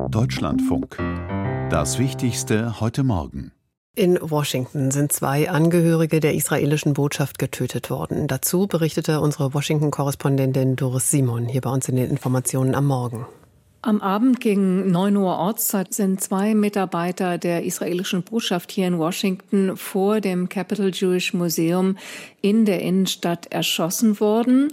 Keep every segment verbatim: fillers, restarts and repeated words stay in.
Deutschlandfunk. Das Wichtigste heute Morgen. In Washington sind zwei Angehörige der israelischen Botschaft getötet worden. Dazu berichtete unsere Washington-Korrespondentin Doris Simon hier bei uns in den Informationen am Morgen. Am Abend gegen neun Uhr Ortszeit sind zwei Mitarbeiter der israelischen Botschaft hier in Washington vor dem Capital Jewish Museum in der Innenstadt erschossen worden.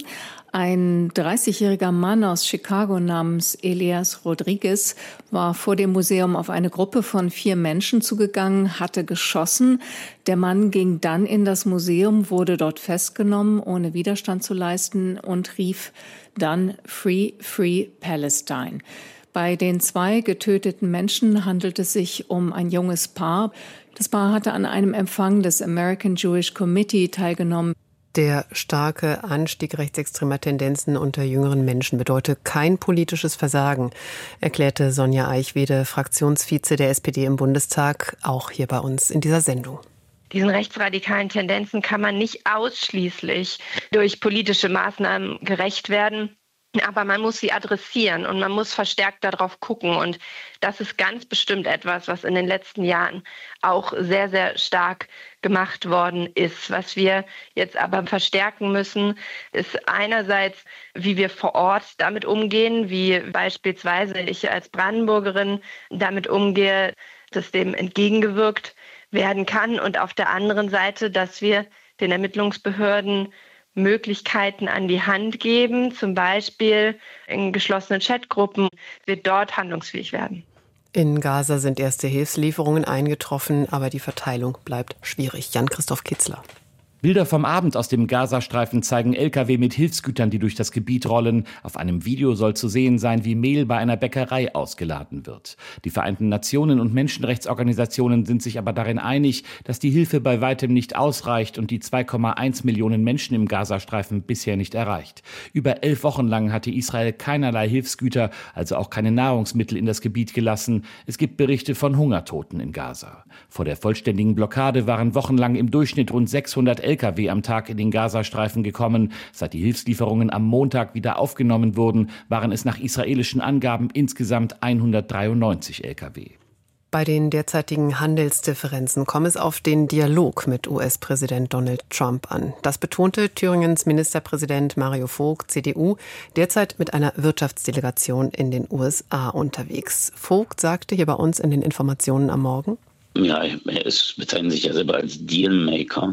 Ein dreißigjähriger Mann aus Chicago namens Elias Rodriguez war vor dem Museum auf eine Gruppe von vier Menschen zugegangen, hatte geschossen. Der Mann ging dann in das Museum, wurde dort festgenommen, ohne Widerstand zu leisten und rief dann Free, Free Palestine. Bei den zwei getöteten Menschen handelt es sich um ein junges Paar. Das Paar hatte an einem Empfang des American Jewish Committee teilgenommen. Der starke Anstieg rechtsextremer Tendenzen unter jüngeren Menschen bedeute kein politisches Versagen, erklärte Sonja Eichwede, Fraktionsvize der S P D im Bundestag, auch hier bei uns in dieser Sendung. Diesen rechtsradikalen Tendenzen kann man nicht ausschließlich durch politische Maßnahmen gerecht werden. Aber man muss sie adressieren und man muss verstärkt darauf gucken. Und das ist ganz bestimmt etwas, was in den letzten Jahren auch sehr, sehr stark gemacht worden ist. Was wir jetzt aber verstärken müssen, ist einerseits, wie wir vor Ort damit umgehen, wie beispielsweise ich als Brandenburgerin damit umgehe, dass dem entgegengewirkt werden kann. Und auf der anderen Seite, dass wir den Ermittlungsbehörden Möglichkeiten an die Hand geben, zum Beispiel in geschlossenen Chatgruppen, wird dort handlungsfähig werden. In Gaza sind erste Hilfslieferungen eingetroffen, aber die Verteilung bleibt schwierig. Jan-Christoph Kitzler. Bilder vom Abend aus dem Gazastreifen zeigen L K W mit Hilfsgütern, die durch das Gebiet rollen. Auf einem Video soll zu sehen sein, wie Mehl bei einer Bäckerei ausgeladen wird. Die Vereinten Nationen und Menschenrechtsorganisationen sind sich aber darin einig, dass die Hilfe bei weitem nicht ausreicht und die zwei Komma eins Millionen Menschen im Gazastreifen bisher nicht erreicht. Über elf Wochen lang hatte Israel keinerlei Hilfsgüter, also auch keine Nahrungsmittel in das Gebiet gelassen. Es gibt Berichte von Hungertoten in Gaza. Vor der vollständigen Blockade waren wochenlang im Durchschnitt rund sechshundert L K W am Tag in den Gazastreifen gekommen. Seit die Hilfslieferungen am Montag wieder aufgenommen wurden, waren es nach israelischen Angaben insgesamt hundertdreiundneunzig L K W. Bei den derzeitigen Handelsdifferenzen komme es auf den Dialog mit U S-Präsident Donald Trump an. Das betonte Thüringens Ministerpräsident Mario Vogt, C D U, derzeit mit einer Wirtschaftsdelegation in den U S A unterwegs. Vogt sagte hier bei uns in den Informationen am Morgen: Ja, er ist, bezeichnet sich ja selber als Dealmaker.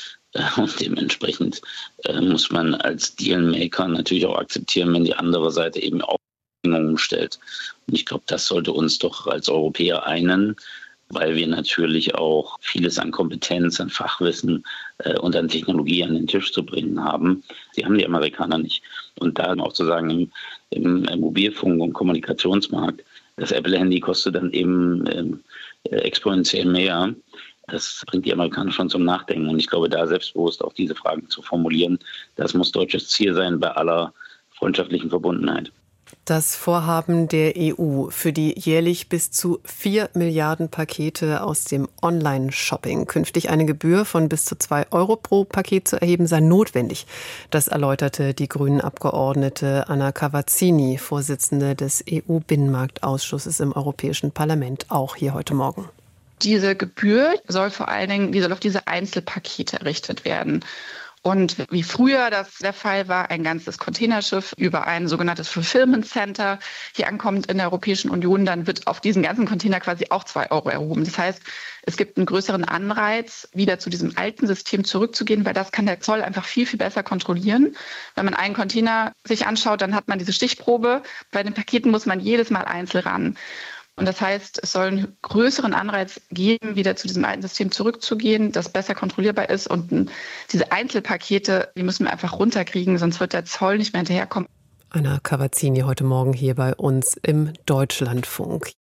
Und dementsprechend äh, muss man als Dealmaker natürlich auch akzeptieren, wenn die andere Seite eben auch Bedingungen stellt. Und ich glaube, das sollte uns doch als Europäer einen, weil wir natürlich auch vieles an Kompetenz, an Fachwissen äh, und an Technologie an den Tisch zu bringen haben. Die haben die Amerikaner nicht. Und da auch zu sagen, im, im Mobilfunk- und Kommunikationsmarkt, das Apple-Handy kostet dann eben äh, exponentiell mehr. Das bringt die Amerikaner schon zum Nachdenken. Und ich glaube, da selbstbewusst auch diese Fragen zu formulieren, das muss deutsches Ziel sein bei aller freundschaftlichen Verbundenheit. Das Vorhaben der E U, für die jährlich bis zu vier Milliarden Pakete aus dem Online-Shopping künftig eine Gebühr von bis zu zwei Euro pro Paket zu erheben, sei notwendig. Das erläuterte die Grünen-Abgeordnete Anna Cavazzini, Vorsitzende des E U-Binnenmarktausschusses im Europäischen Parlament, auch hier heute Morgen. Diese Gebühr soll vor allen Dingen, die soll auf diese Einzelpakete errichtet werden. Und wie früher das der Fall war, ein ganzes Containerschiff über ein sogenanntes Fulfillment Center hier ankommt in der Europäischen Union, dann wird auf diesen ganzen Container quasi auch zwei Euro erhoben. Das heißt, es gibt einen größeren Anreiz, wieder zu diesem alten System zurückzugehen, weil das kann der Zoll einfach viel, viel besser kontrollieren. Wenn man einen Container sich anschaut, dann hat man diese Stichprobe. Bei den Paketen muss man jedes Mal einzeln ran. Und das heißt, es soll einen größeren Anreiz geben, wieder zu diesem alten System zurückzugehen, das besser kontrollierbar ist. Und diese Einzelpakete, die müssen wir einfach runterkriegen, sonst wird der Zoll nicht mehr hinterherkommen. Anna Cavazzini heute Morgen hier bei uns im Deutschlandfunk.